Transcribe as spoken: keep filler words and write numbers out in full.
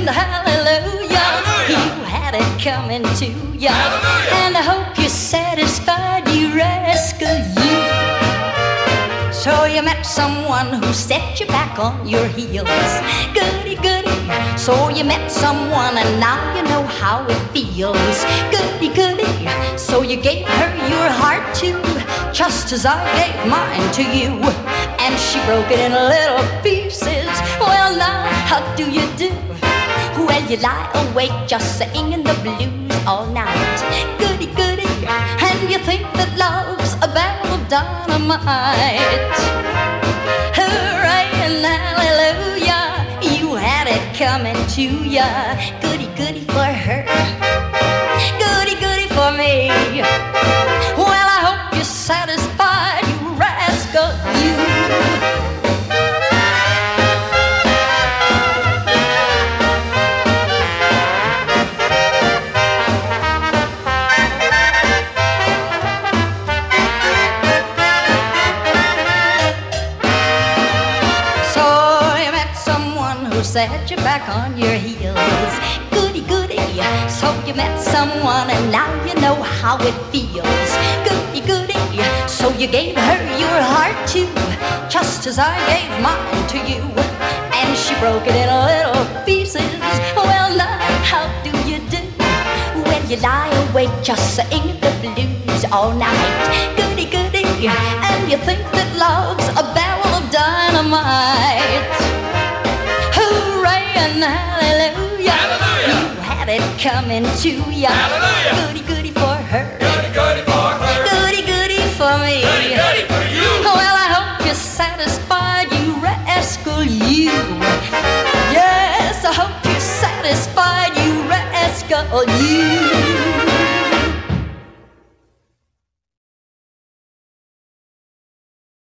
and hallelujah, you had it coming to ya. And I hope you're satisfied, you rascal, you. So you met someone who set you back on your heels. Goody, goody. So you met someone and now you know how it feels. Goody, goody. So you gave her your heart too, just as I gave mine to you. And she broke it in little pieces. Well, now, how do you do? Well, you lie awake just singing the blues all night. Goody, goody. And you think that love's a barrel of dynamite. Hooray and hallelujah, you had it coming to ya. Goody, goody for her, goody, goody for me. Well, I hope you're satisfied, you rascal, you. Set you back on your heels. Goody, goody. So you met someone and now you know how it feels. Goody, goody. So you gave her your heart too, just as I gave mine to you. And she broke it in little pieces. Well, now, how do you do? When you lie awake just singing the blues all night. Goody, goody. And you think that love's a barrel of dynamite. Hooray and hallelujah, hallelujah, you had it coming to ya. Hallelujah. Goody, goody for her, goody, goody for her, goody, goody for me, goody, goody for you. Well, I hope you're satisfied, you rascal, you. Yes, I hope you're satisfied, you rascal, you.